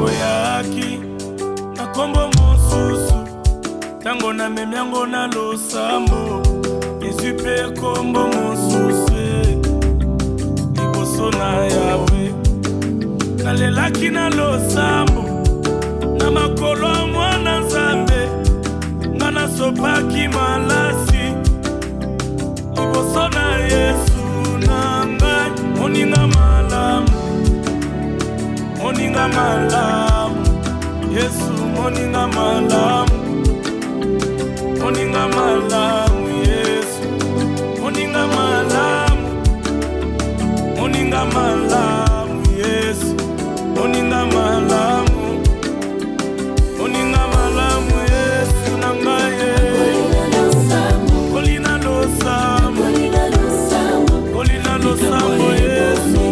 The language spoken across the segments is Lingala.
likambo yaki na kombo mosusu tango na memiango na losambo Yesu pe kombo mosusu liboso na Yawe nalelaki na losambo na makolo ya mwana Nzambe nga nasopaki malasi liboso na Yesu na ngai moninga malamu moninga malamu Yesu moninga malamu moninga malamu Yesu moninga malamu moninga malamu Yesu moninga malamu moninga malamu Yesu na ngai kolina losambo kolina losambo Yesu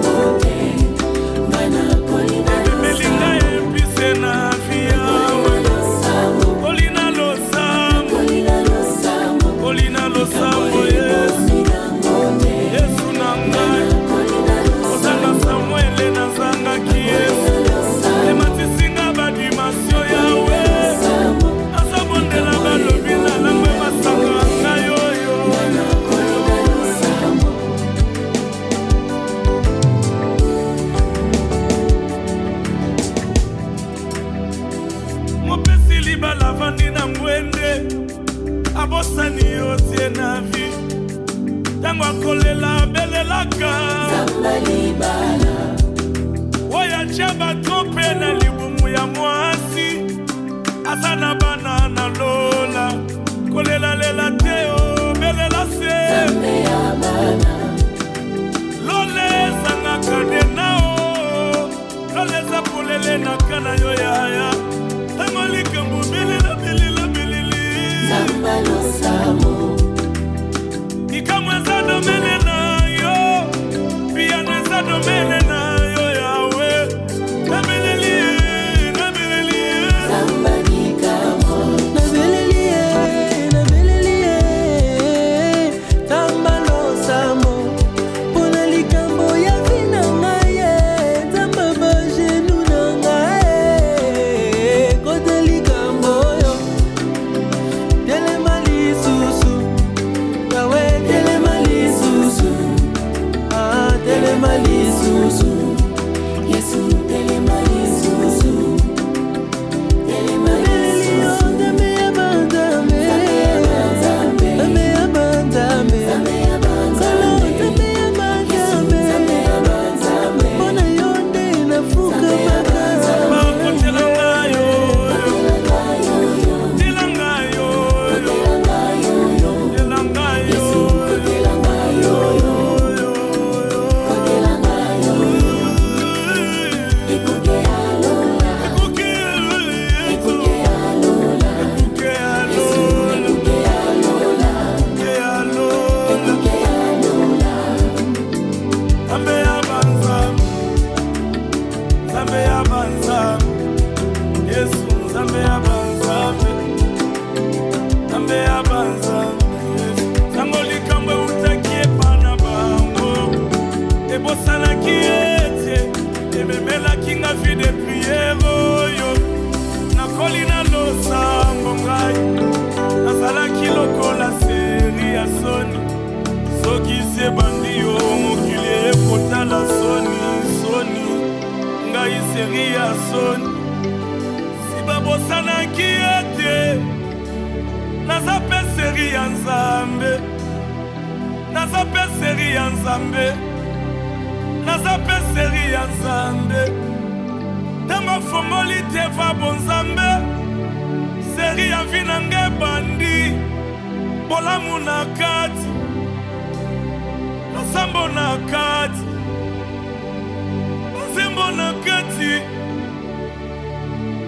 abosani yotie na vi tango akolela belelaka waya chaba trope na libumu ya mwasi asana bana na lola kolela lela teo belela se lole sanga kadenao lole za polele na kana yo yaya tango likambu belela belela Zambalo samo Ikamweza domene na yo Pia nweza domene na yo Yawe Nabelelie Nabelelie Zambani kamo Nabelelie Nabelelie Zambalo samo Pona likambo ya vina ngaye Zamba bajenu na ngaye Kote likambo yo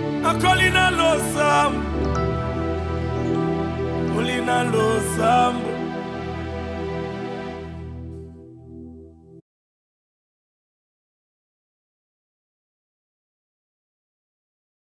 Kolina lo sambo